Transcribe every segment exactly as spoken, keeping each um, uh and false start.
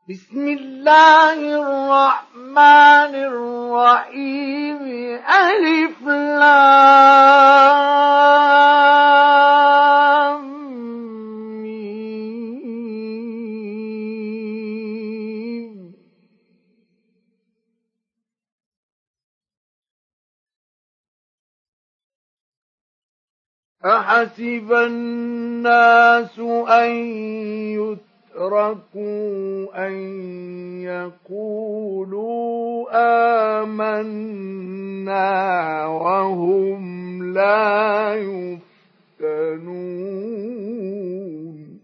بسم الله الرحمن الرحيم ألف لام ميم أحسب الناس أن يتركوا أن يقولوا آمنا وهم لا يفتنون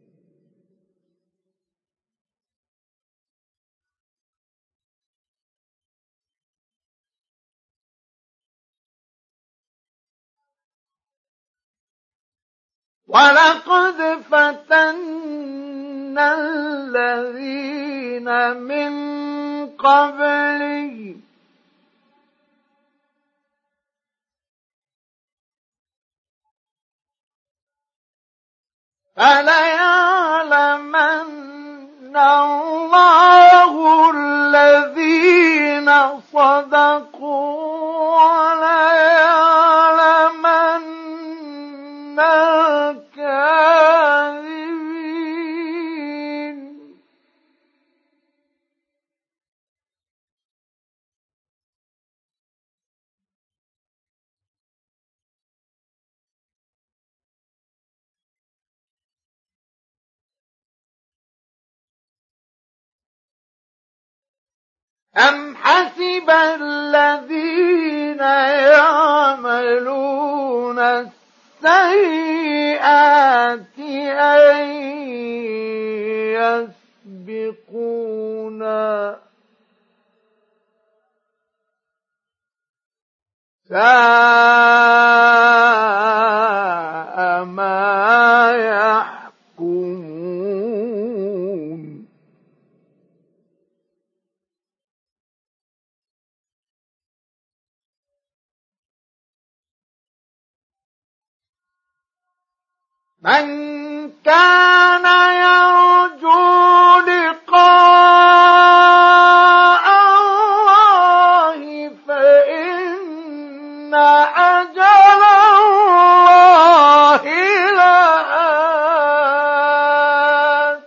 ولقد فتنا الذين من قبلهم فليعلمن الله الذين صدقوا وليعلمن الكاذبين أم حسب الذين يعملون السيئات أن يسبقونا ساء ما يحكمون من كان يرجو لقاء الله فإن أجل الله لآت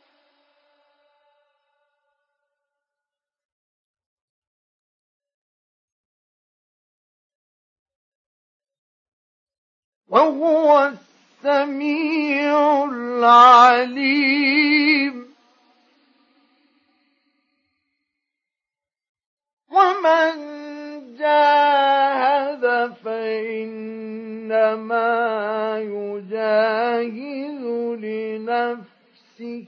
وهو السميع العليم ومن جاهد فإنما يجاهد لنفسه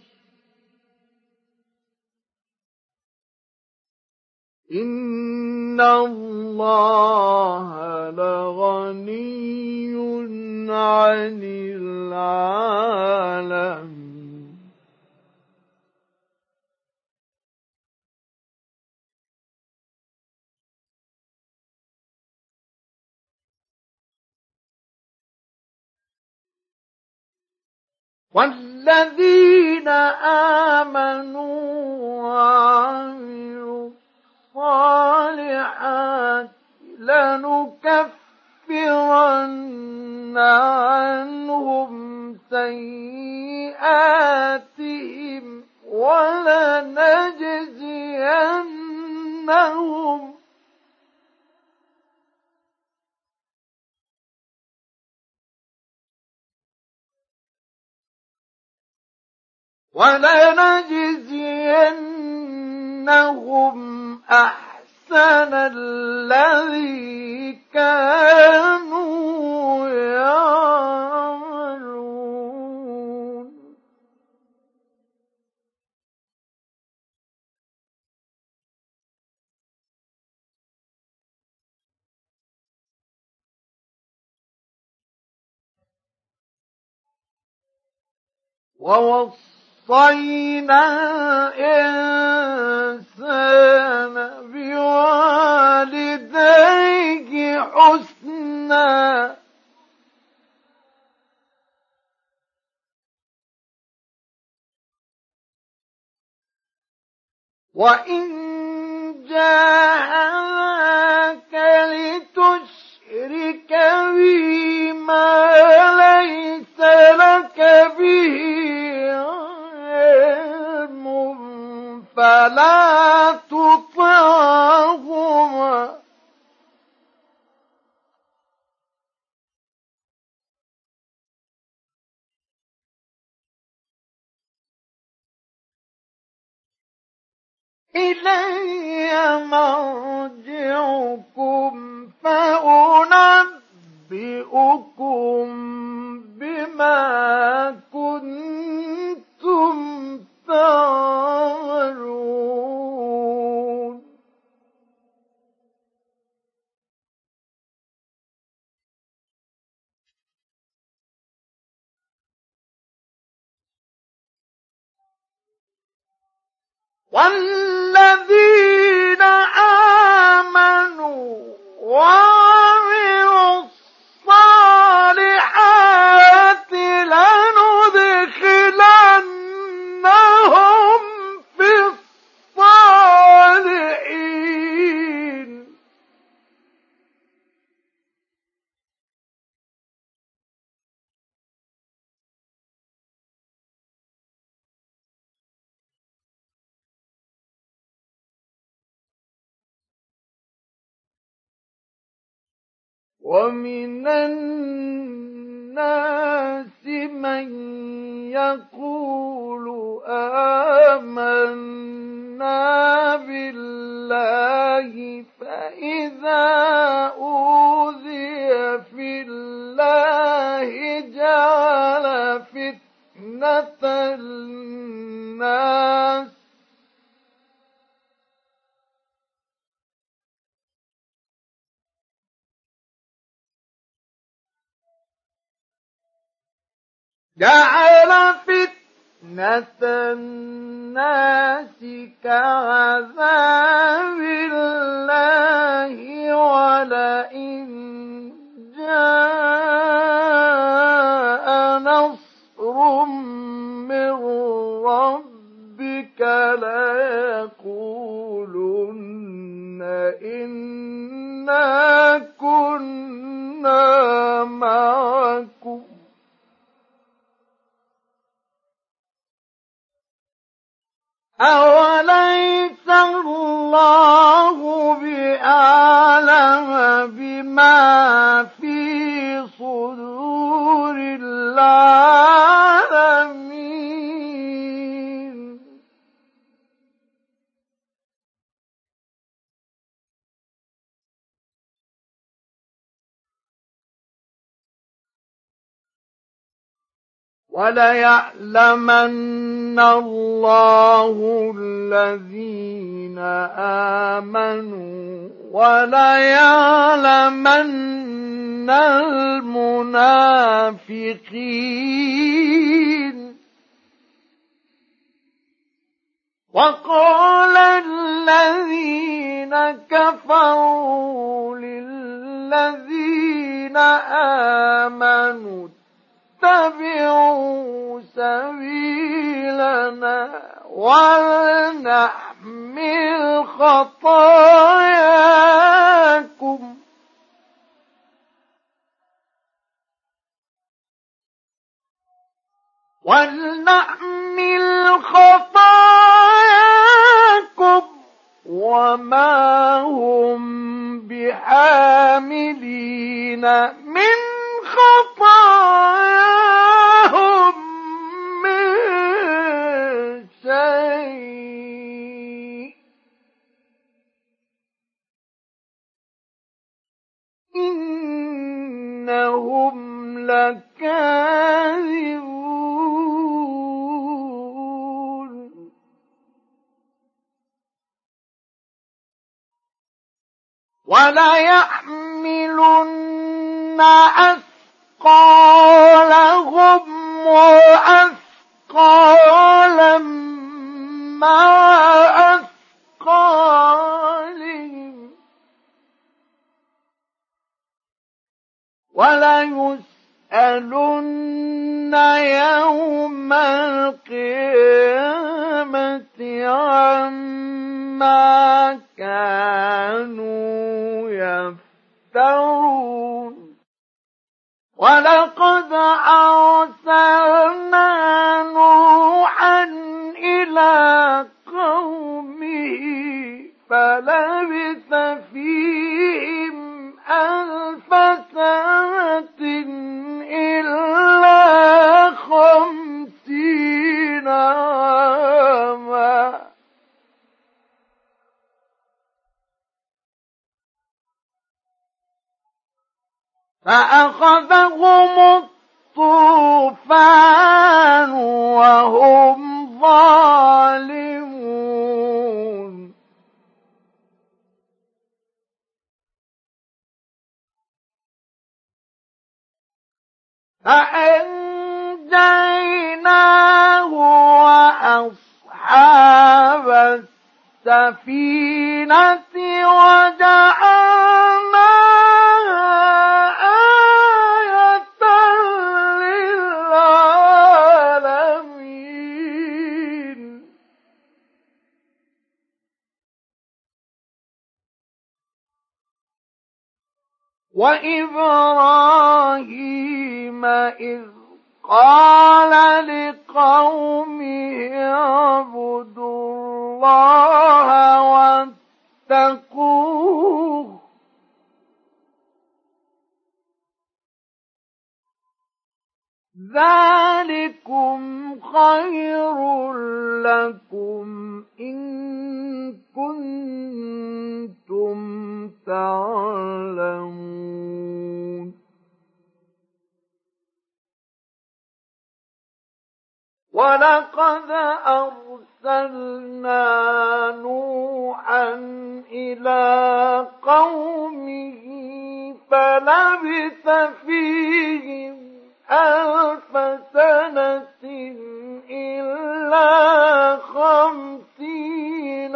إن الله لغني عن العالمين والذين آمنوا وعملوا الصالحات لنكفرن عنهم سيئاتهم ولنجزينهم ولنجزينهم أحسن الذي كانوا يعملون ووصينا الإنسان بوالديه حسنا وإن جاهداك لتشرك بي ما ليس لك به علم فلا تطعهما إلي مرجعكم فأنبئكم بما كنتم تعملون والذين آمنوا وعملوا الصالحات لندخلنهم في الصالحين ومن الناس من يقول آمنا بالله فإذا أوذي في الله جعل فتنة الناس جعل فتنة الناس كعذاب الله ولئن جاء نصر من ربك ليقولن إنا كنا معكم أوليس الله بأعلم بما في صدور العالمين وليعلمن الله الذين آمنوا وليعلمن المنافقين وقال الذين كفروا للذين آمنوا اتبعوا سبيلنا ولنحمل خطاياكم ولنحمل خطاياكم وما هم بحاملين من خطاياهم من شيء إنهم لكاذبون وليحملن أثقالهم وأثقالا مع أثقالهم وليسألن يوم القيامة عما إلى قومه فلبث فيهم ألف سنة إلا خمسين عاما فأخذهم الطوفان وهم ظالمون فأنجيناه وأصحاب السفينة وجعلناها آية للعالمين وإبراهيم إذ قال لقومه اعبدوا الله واتقوه ذلكم خير لكم إن كنتم تعلمون ولقد أرسلنا نوحا إلى قومه فلبث فيهم ألف سنة إلا خمسين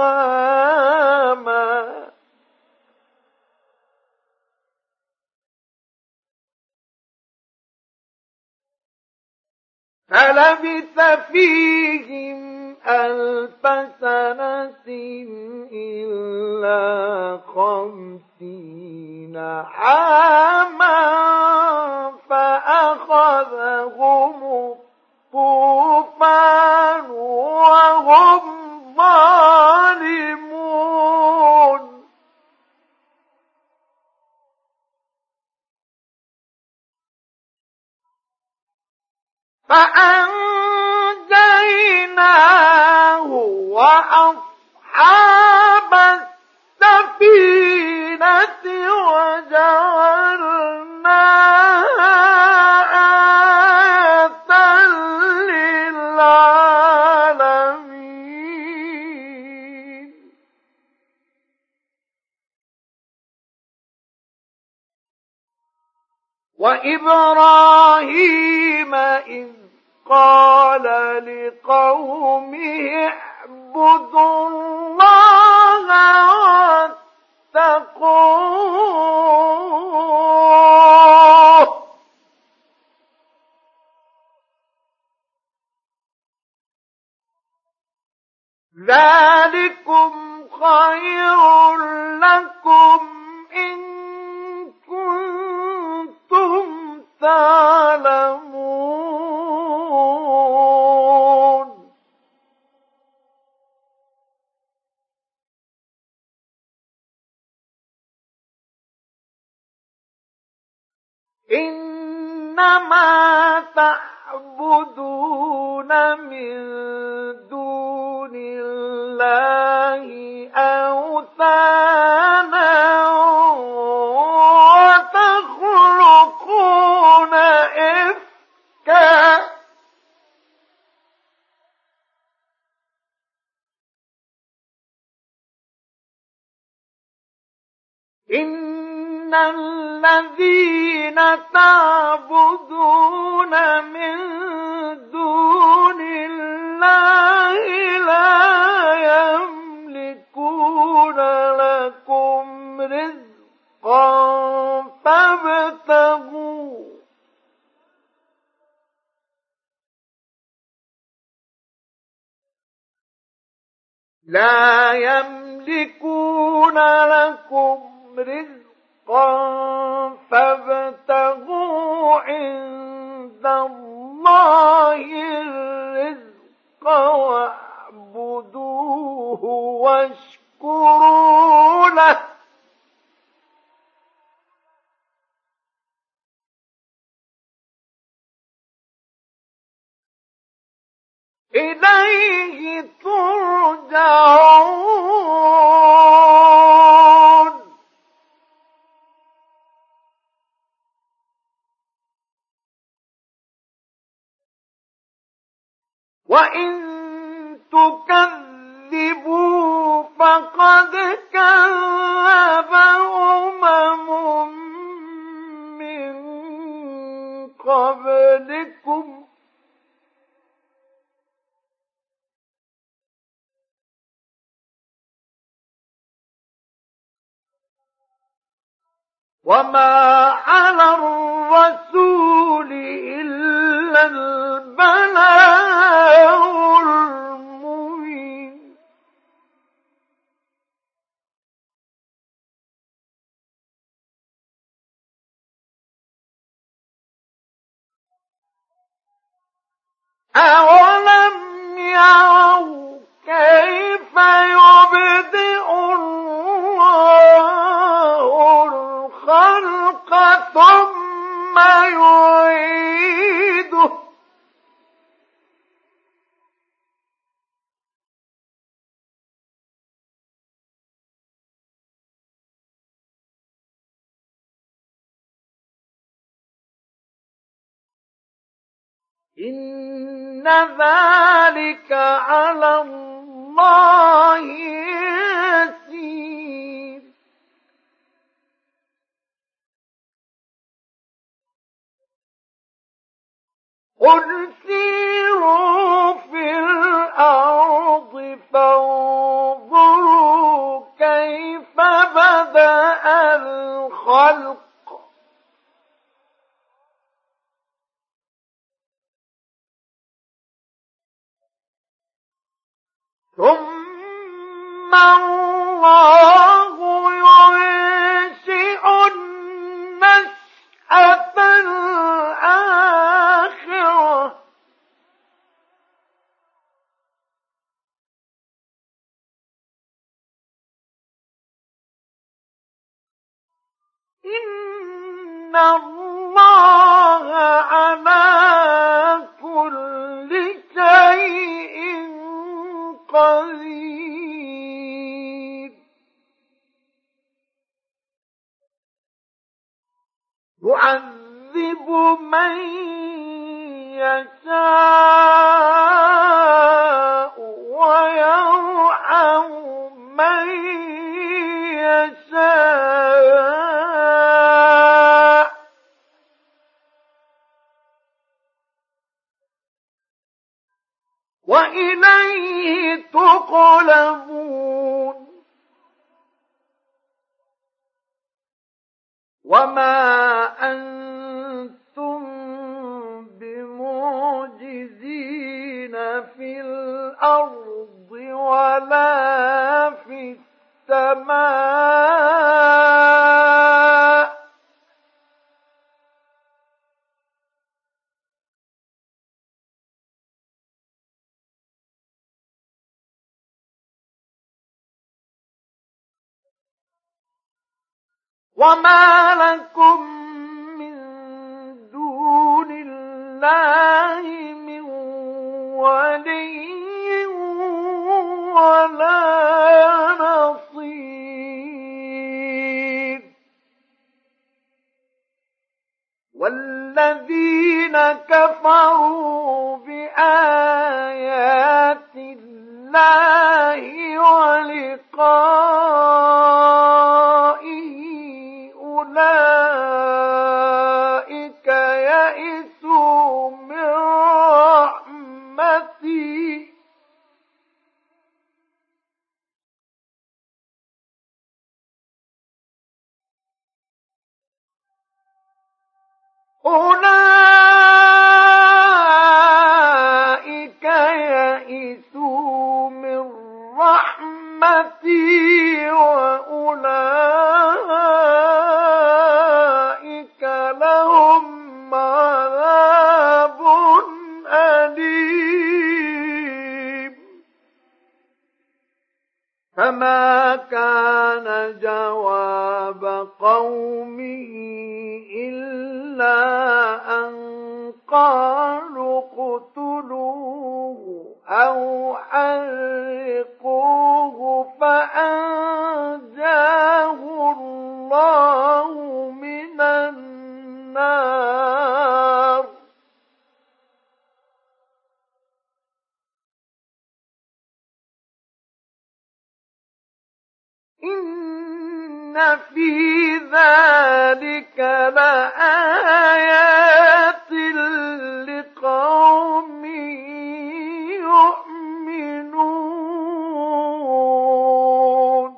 عاما فلبث فيهم ألف سنة إلا خمسين عاما فأخذهم الطوفان وهم ظالمون فأنجيناه وأصحاب السفينة وجعلناها آية للعالمين وإبراهيم إذ قال لقومه اعبدوا الله واتقوه ذلكم خير لكم إن كنتم تعلمون إنما تعبدون من دون الله أوثانا وتخلقون إفكا إن الذين تعبدون من دون الله لا يملكون لكم رزقا فابتغوا لا يملكون لكم رزقا فابتغوا عند الله الرزق فاعبدوه واشكروا له إليه ترجعون. وإن تكذبوا فقد كذب أمم من قبلكم وما على الرسول إلا البلاغ المبين. أولم يروا كيف يبدئ الله الخلق ثم يعيده إن ذلك على الله يسير. قل سيروا في الأرض فانظروا كيف بدأ الخلق ثم الله ينشئ النشأة الآخرة إن الله على كل شيء قدير. يعذب من يشاء ويرحم من يشاء وإليه تقلبون. وما أنتم بمعجزين في الأرض ولا في السماء وما لكم من دون الله من ولي ولا نصير. والذين كفروا بآيات الله ولقائه أولئك يئسوا من رحمتي أولئك يئسوا من رحمتي وأولئك لهم عذاب أليم. فما كان جواب قومه إلا أن قالوا اقتلوه أو حرقوه فأنجاه الله من النار. إن في ذلك لآيات لقوم يؤمنون.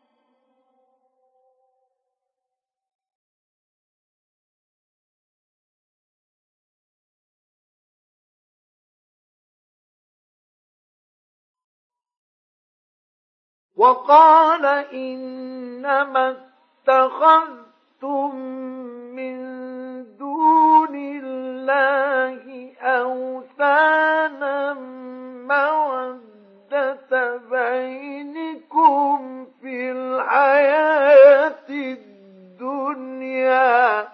وقال إنما اتخذتم من دون الله أوثانا مودة بينكم في الحياة الدنيا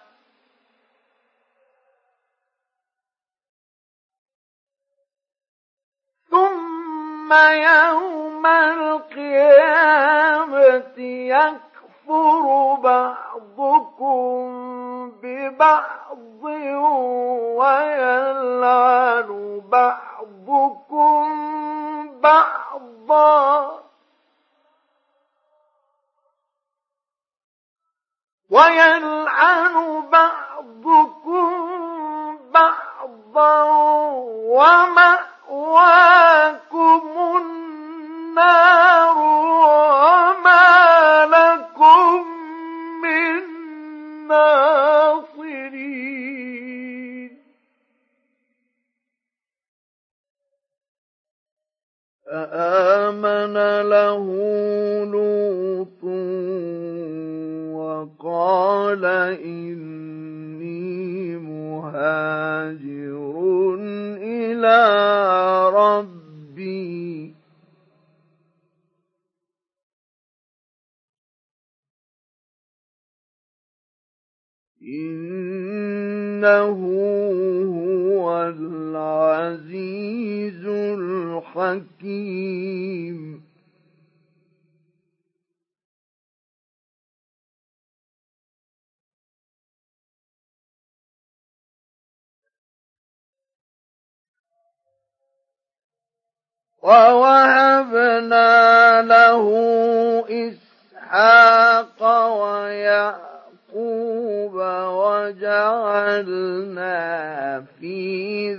ثم يوم القيامة يكفر بعضكم ببعض ويلعن بعضكم بعضا ويلعن بعضكم بعضا ومأواكم النار وما لكم من ناصرين. فآمن له لوط وقال إني مهاجر إلى ربي إنه هو العزيز الحكيم. ووهبنا له إسحاق ويعقوب وجعلنا في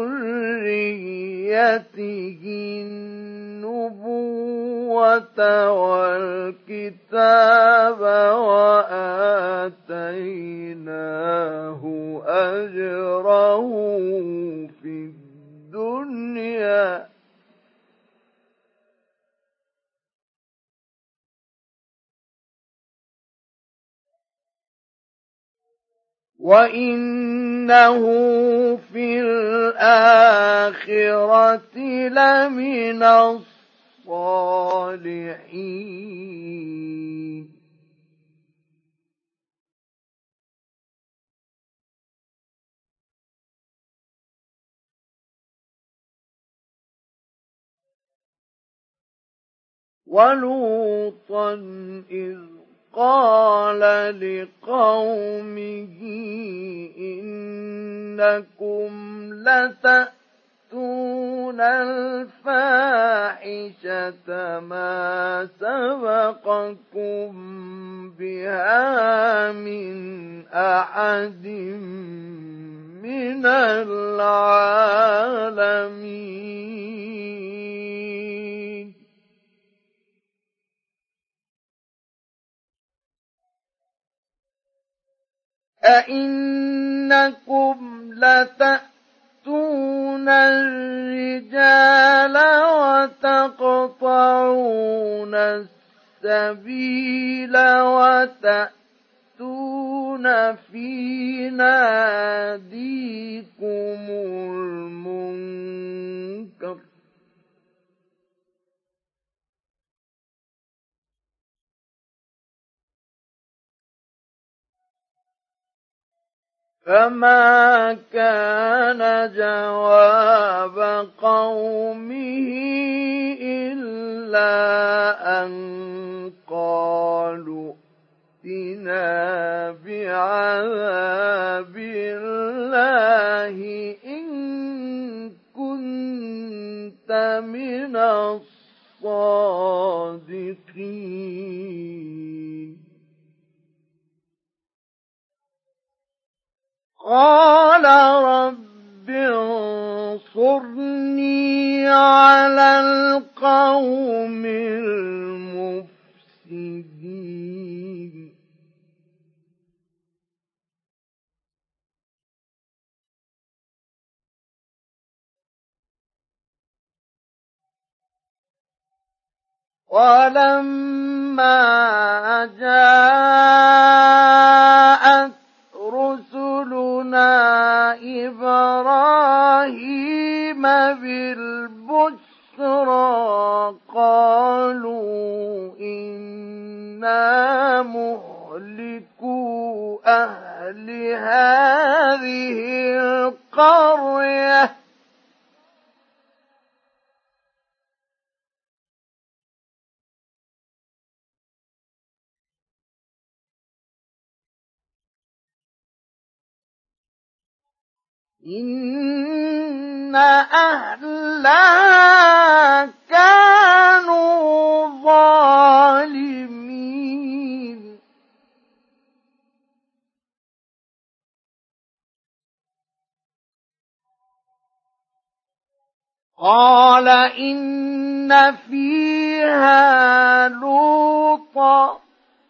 ذريته النبوة والكتاب وآتيناه أجره في الدنيا وإنه في الآخرة لمن الصالحين. ولوطا إذ قال لقومه إنكم لتأتون الفاحشة ما سبقكم بها من أحد من العالمين. أئنكم لتأتون الرجال وتقطعون السبيل وتأتون في ناديكم المنكر فما كان جواب قومه إلا أن قالوا ائتنا بعذاب الله إن كنت من الصادقين. قال رب انصرني على القوم المفسدين. ولما جاءت رسلنا إبراهيم بالبشرى قالوا إنا مهلكو أهل هذه القرية إن أهلها كانوا ظالمين. قال إن فيها لوطا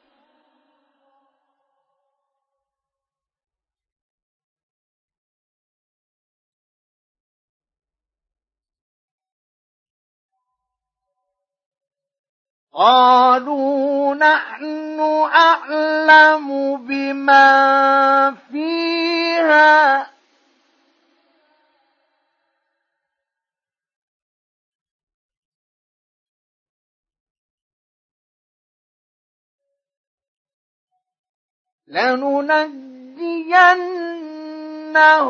قالوا نحن أعلم بما فيها لننجينه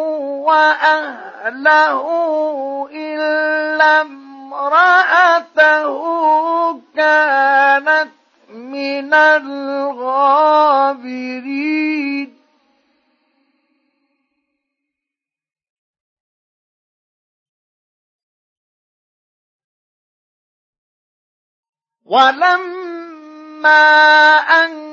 وأهله إلا امرأته كانت من الغابرين. ولما أن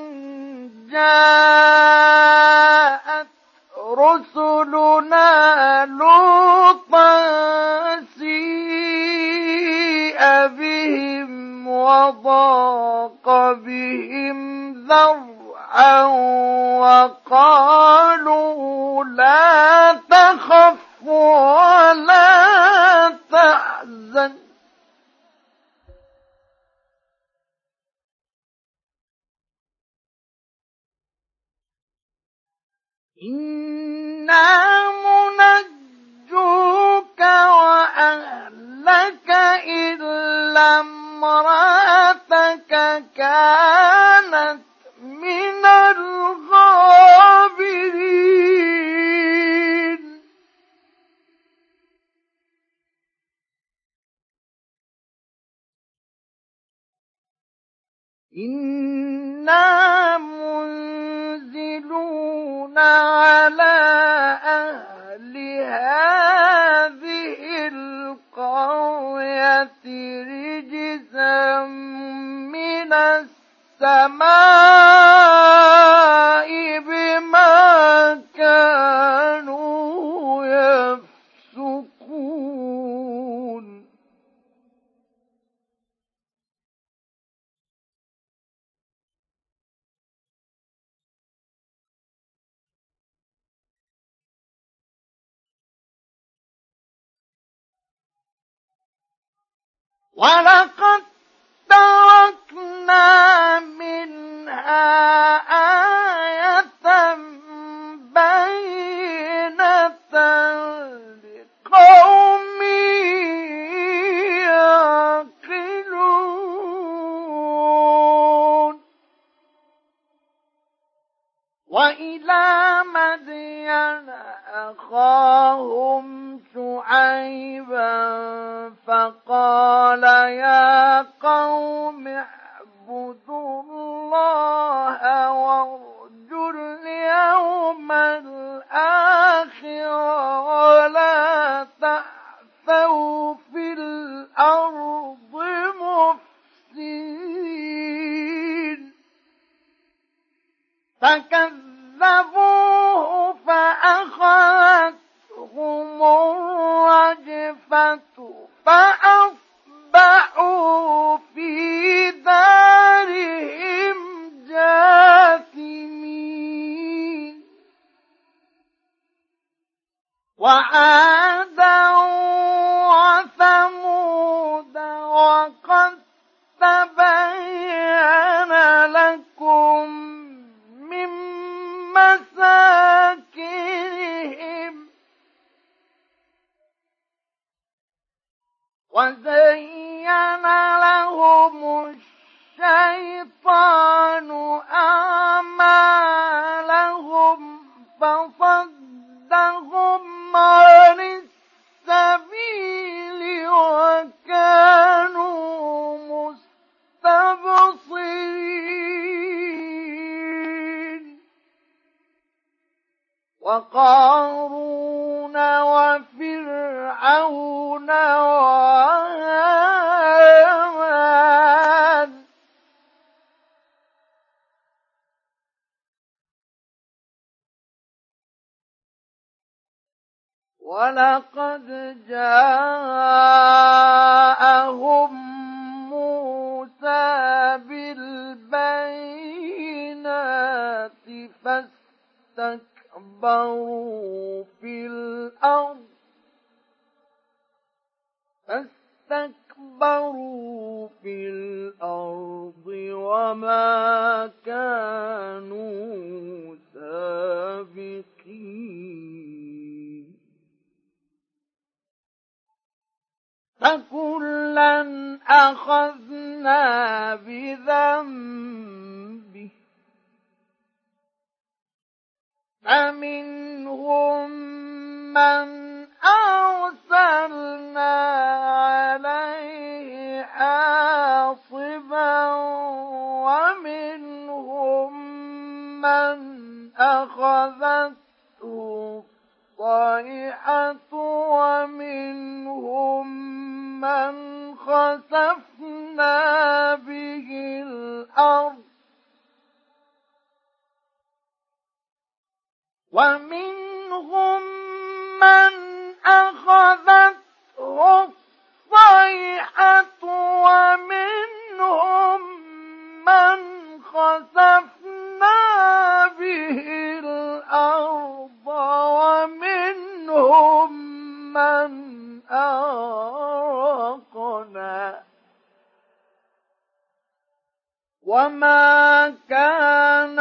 جاءت رسلنا لوطا سيء بهم وضاق بهم ذرعا وقالوا لا تخف ولا تحزن إنا منجوك وأهلك إلا امرأتك كانت من الغابرين. إنا منزلون على أهل هذه القرية رجزا من السماء بما كانوا يفسقون. ولقد تركنا منها آية بينة لقوم يعقلون. وإلى مدين أخاهم شعيبا فقال يا قوم اعبدوا الله وارجوا اليوم الآخر ولا تعثوا في الأرض مفسدين فكذبوه فأخذتهم الرجفة فأصبحوا في دارهم جاثمين وعادا وثمود وقد تبين لكم من مساكنهم وزين لهم الشيطان أعمالهم فصدهم عن السبيل وكانوا مستبصرين وقارون وفرعون وهامان ولقد جاءهم موسى بالبينات فاستكبروا في الأرض فاستكبروا في الأرض وما كانوا سابقين فكلا أخذنا بذنبه فمنهم من أرسلنا عليه حاصبا ومنهم من أخذته الصيحة ومنهم من خسفنا به الأرض ومنهم من أخذته الصيحة ومنهم من خسفنا به الأرض ومنهم من أغرقنا وما كان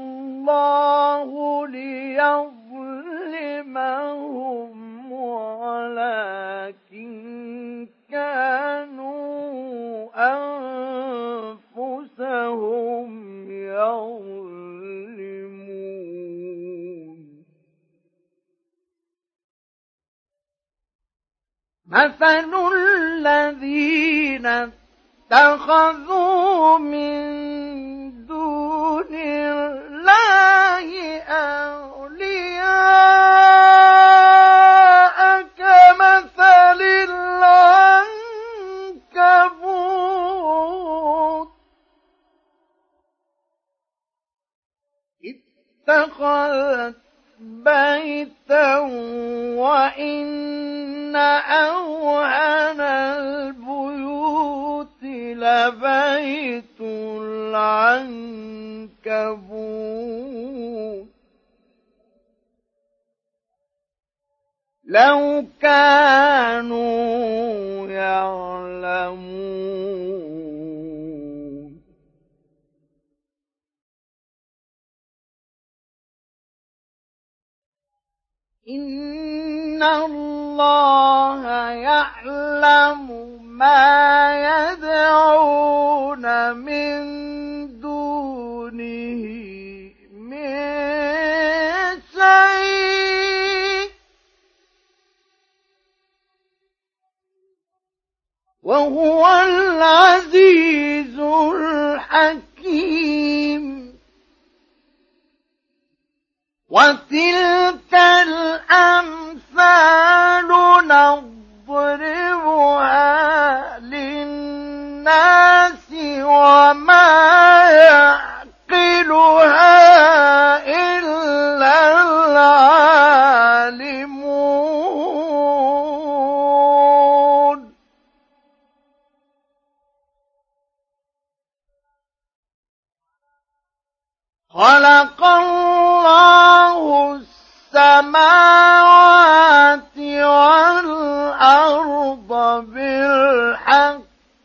الله ليظلمهم ولكن كانوا أنفسهم يظلمون مثل الذين اتخذوا من دون الله أولياء كمثل العنكبوت اتخذت بيتا وإن أوهن البيوت لبيت العنكبوت لو كانوا يعلمون إن الله يعلم ما يدعون من دونه من شيء وهو العزيز الحكيم. وتلك الأمثال نضربها للناس وما يعقلها إلا العالمون. خلق الله السماوات والأرض بالحق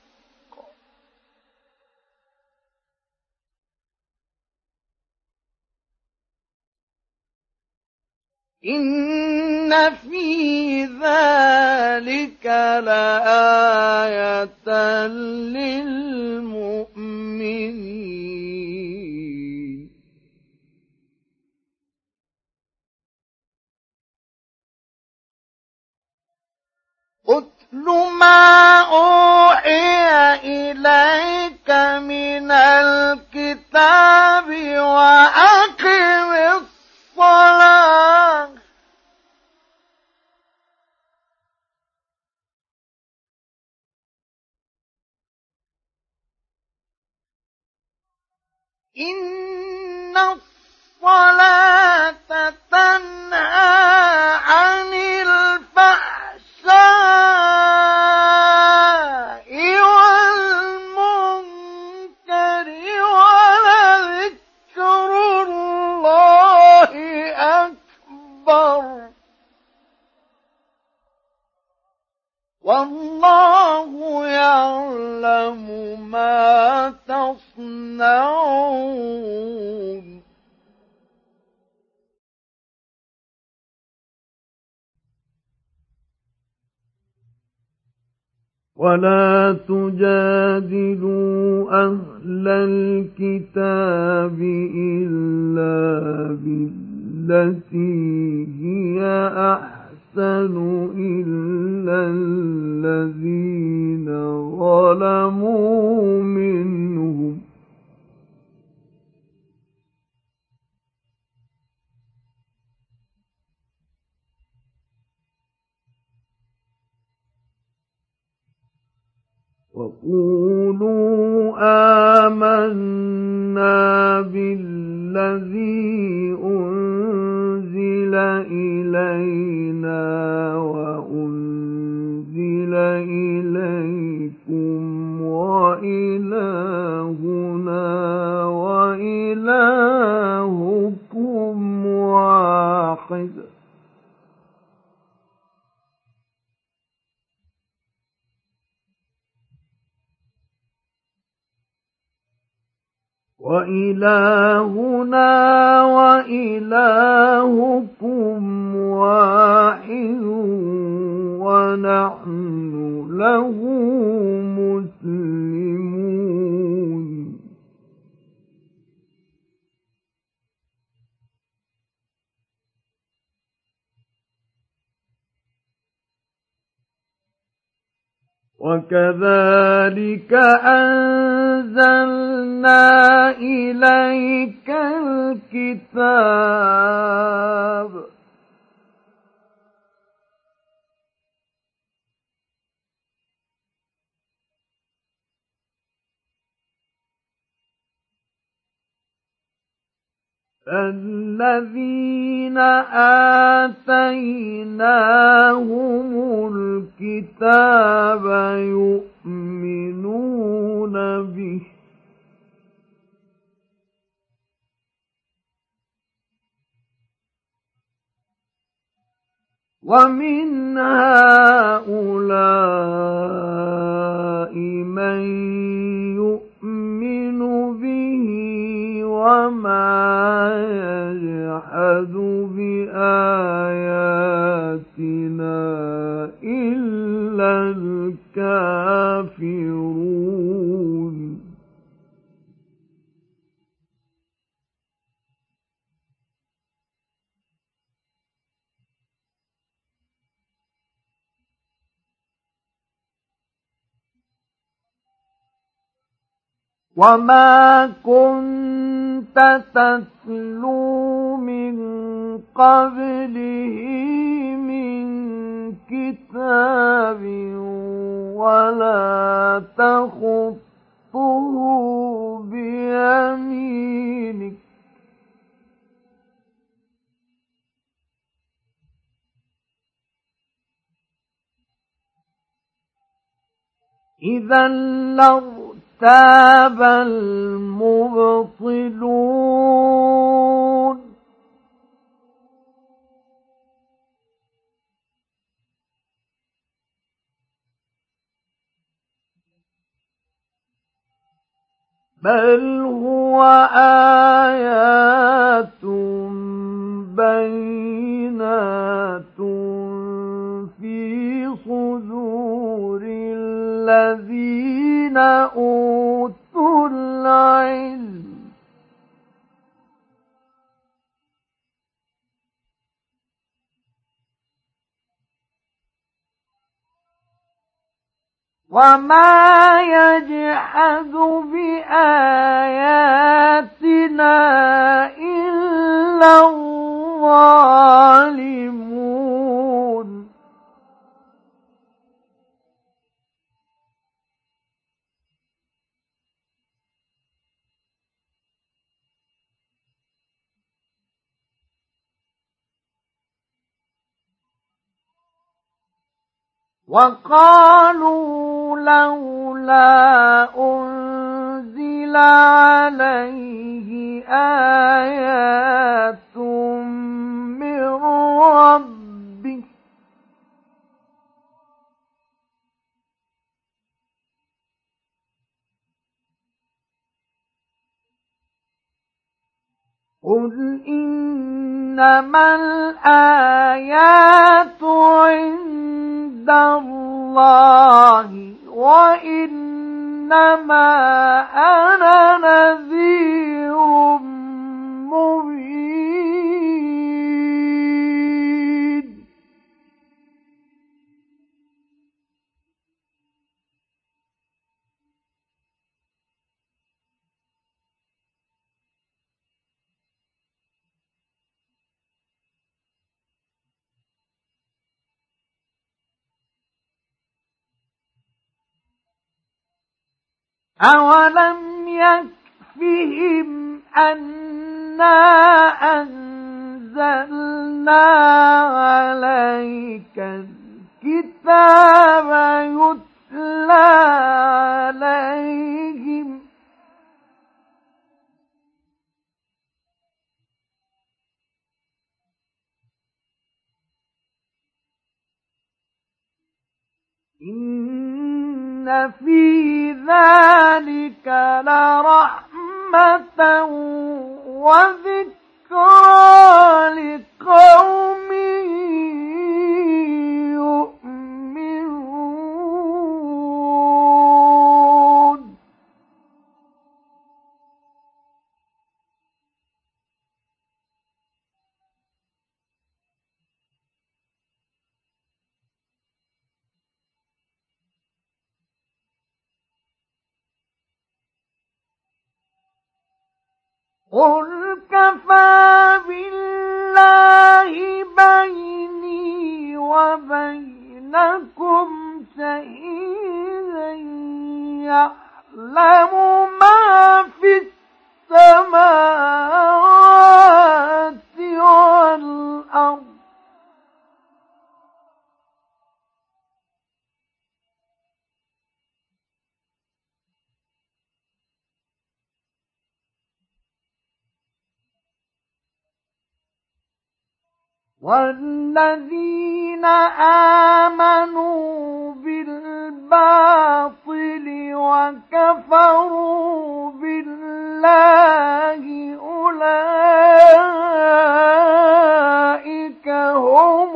إن في ذلك لآية للمؤمنين. أتل ما أوحي إليك من الكتاب وأقم الصلاة إن الصلاة تنهى عن الفحشاء والمنكر ولذكر الله أكبر والله يعلم ما تصنعون. ولا تجادلوا أهل الكتاب إلا بالتي هي أحسن إلا الذين ظلموا منهم وقولوا آمنا بالذي أنزل إلينا وأنزل إليكم وإلهنا وإلهكم واحد وإلهنا وإلهكم واحد ونحن له مسلمون. وكذلك أنزلنا إليك الكتاب الذين آتيناهم الكتاب يؤمنون به ومن هؤلاء من يؤمن به وما يجحد بآياتنا إلا الكافرون. وما كنت تتلو من قبله من كتاب ولا تخطه بيمينك إذا لارتاب المبطلون بل هو آيات بينات في صدور الذين أوتوا العلم وما يجحد بآياتنا إلا الظالمون وقالوا لولا أنزل عليه آيات من ربه قل إنما الآيات عند الله وإنما أنا نذير مبين أولم يكفهم أنا أنزلنا عليك الكتاب يتلى عليهم إن في ذلك لرحمة وذكرى لقوم يؤمنون قل كفى بالله بيني وبينكم شهيدا يعلم ما في السماوات والأرض والذين آمنوا بالباطل وكفروا بالله أولئك هم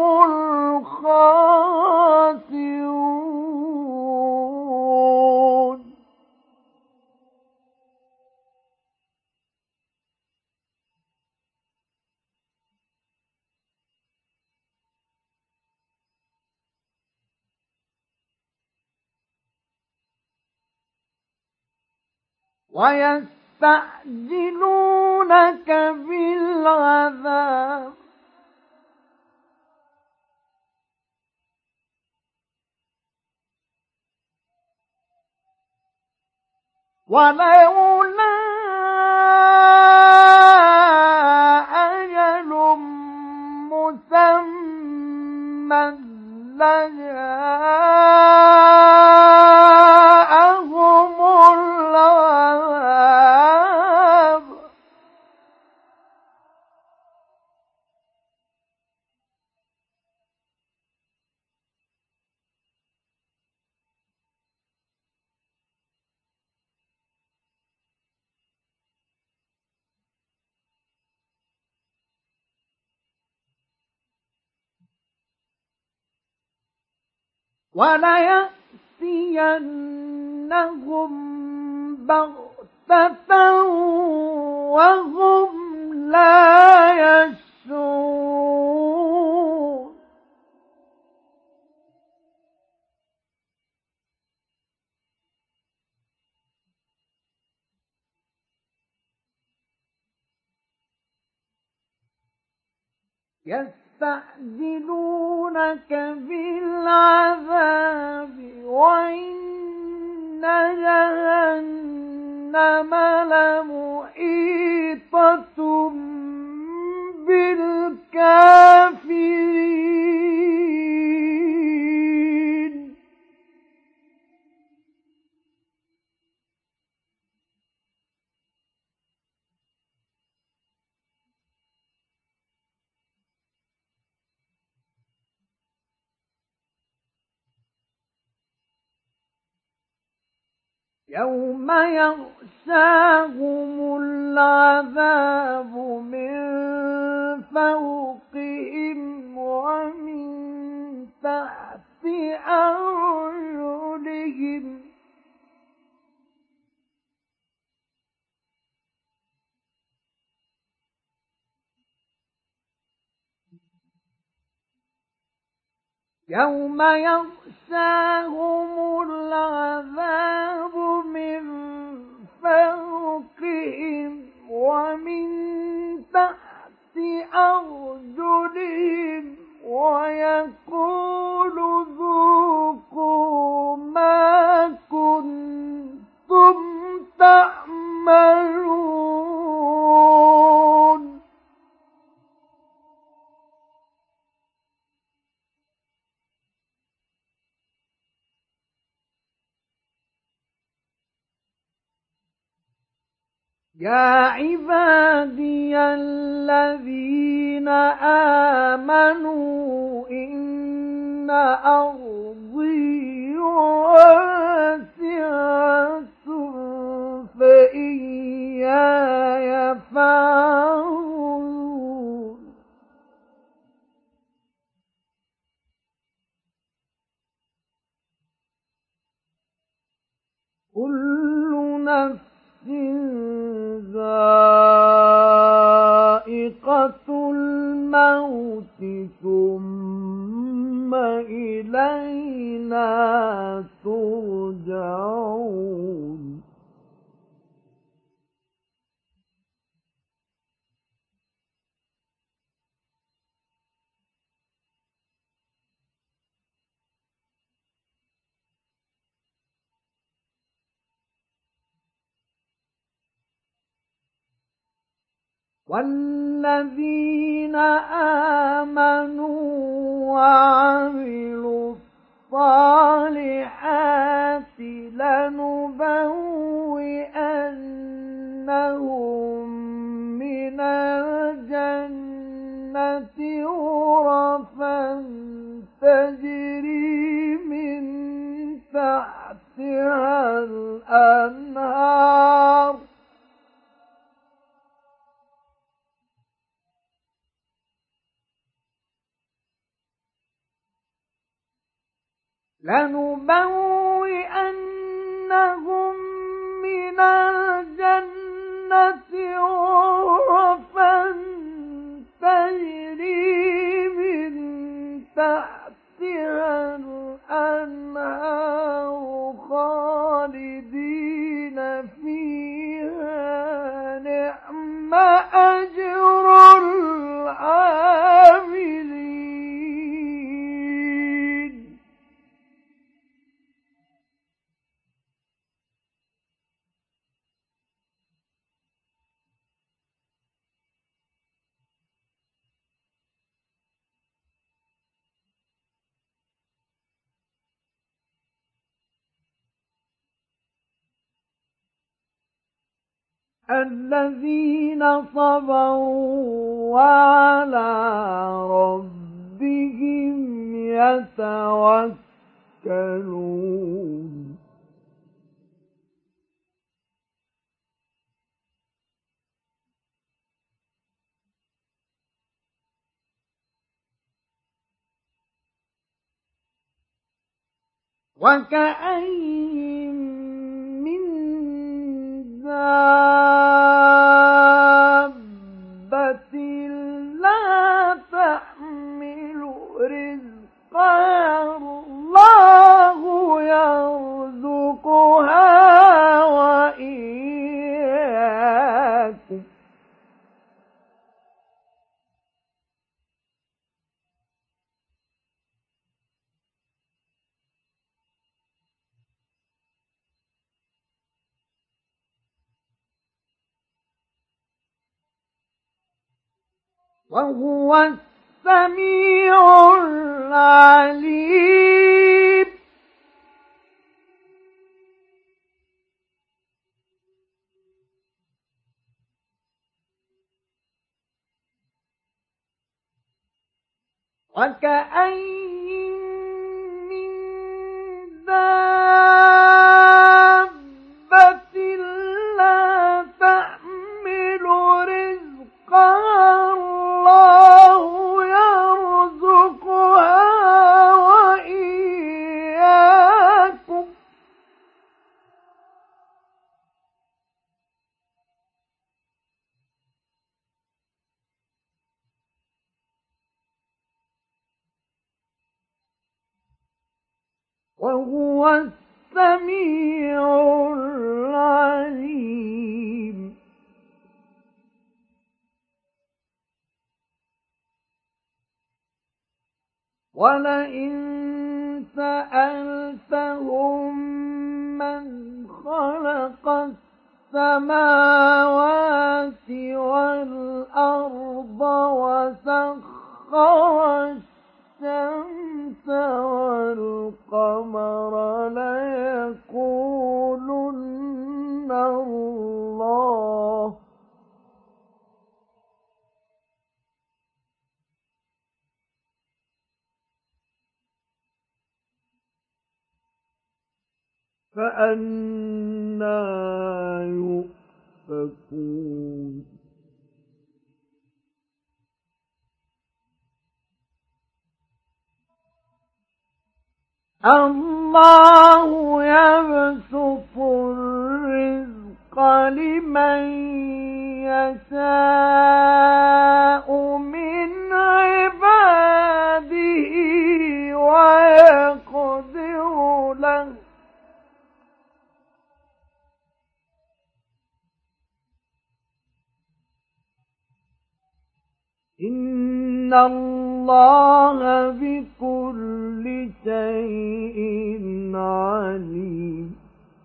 الخاسرون ويستعجلونك بالعذاب ولولا أجل مسمى لجاءهم العذاب وليأتينهم بغتة وهم لا يشعرون يستعجلونك بالعذاب وإن جهنم لمحيطة بالكافرين يوم يغشاهم العذاب من فوقهم ومن تحت أرجلهم يوم يغشاهم العذاب من فوقهم ومن تحت أرجلهم ويقول ذوقوا ما كنتم تعملون يا عبادي الذين آمنوا إن أرضي واسعة فإياي فاعبدون كل نفس ذائقة الموت ثم إلينا ترجعون والذين آمنوا وعملوا الصالحات لنبوئنهم من الجنة غرفا تجري من تحتها الأنهار لنبوئنهم من الجنة غرفا تجري من تحتها الأنهار خالدين فيها الذين صبروا وعلى ربهم يتوكلون وكأين من دابة لا تحمل رزقها الله يرزقها وإياكم وهو السميع العليم وكأين من دابة لا تحمل رزقها الله يرزقها وإياكم وهو السميع العليم ولئن سألتهم من خلق السماوات والأرض وسخر الشمس والقمر ليقولن الله فأنى يؤفكون الله يبسط الرزق لمن يشاء من عباده ويقدر له إن الله بكل شيء عليم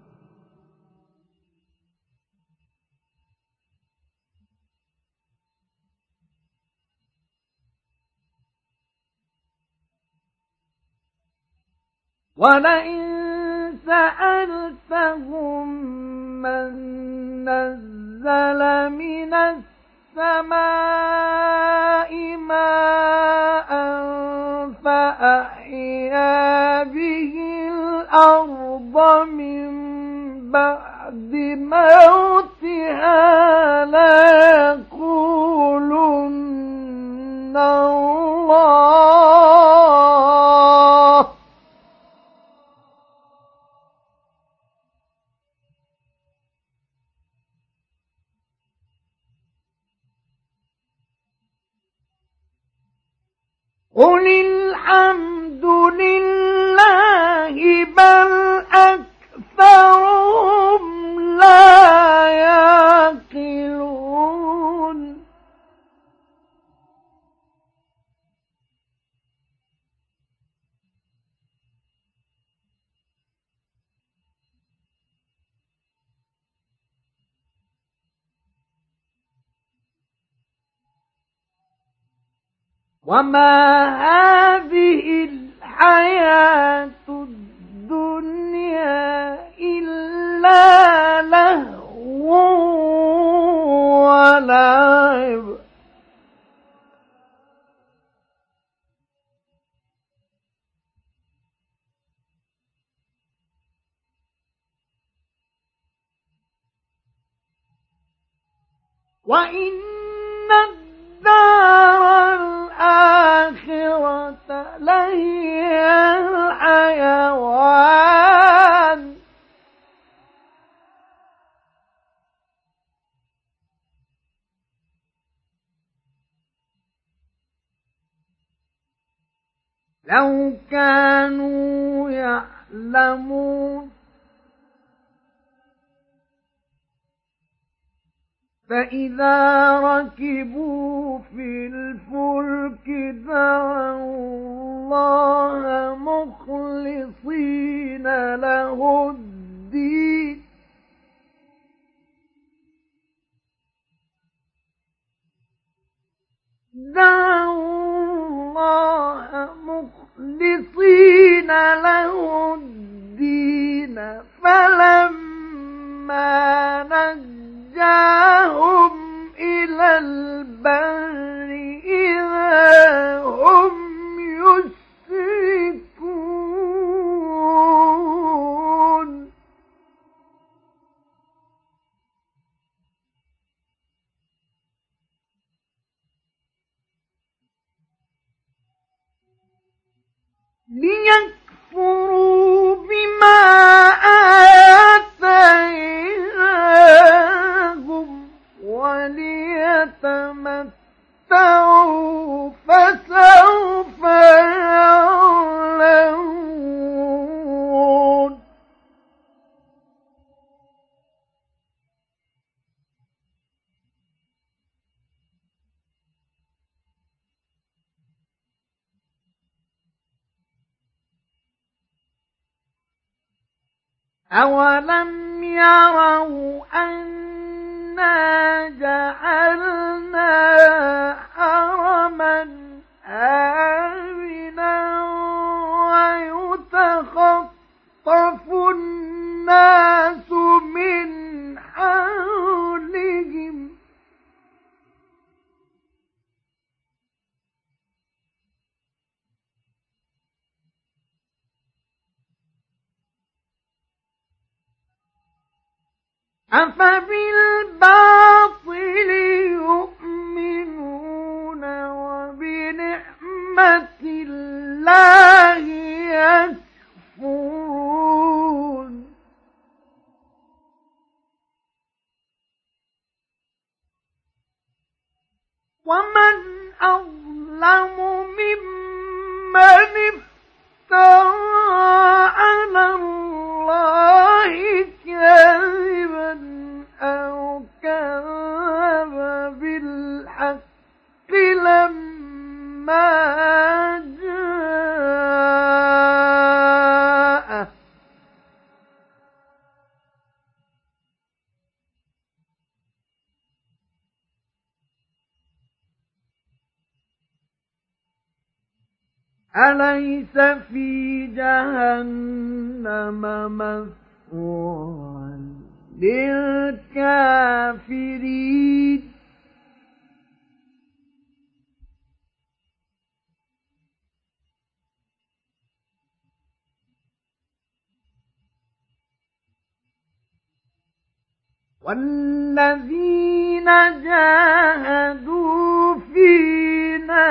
ولئن سألتهم من نزل من السماء ماء فأحيا به الأرض من بعد موتها ليقولن الله قل الحمد لله بل أكثرهم لا يعقلون وما هذه الحياة الدنيا إلا لهو ولعب وإن الدار الآخرة لهي الحيوان لو كانوا يعلمون فإذا ركبوا في الفلك دعوا الله مخلصين له الدين دعوا الله مخلصين له الدين فلما نجاهم إلى البر إذا هم يشركون ليكفروا بما آتيناهم وليتمتعوا فسوف يعلمون أولم يروا أنا جعلنا حرما آمنا ويتخطف الناس من حولهم أفبالباطل يؤمنون وبنعمة الله يكفرون ومن أظلم ممن افترى على الله كذبا أو كذب بالحق لما جاءه أليس في جهنم مثوى للكافرين والذين جاهدوا فينا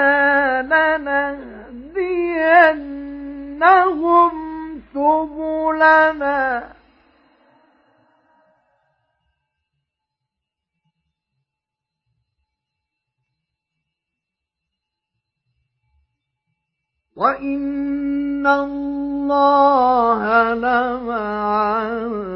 لنهدينهم سبلنا وإن الله لمع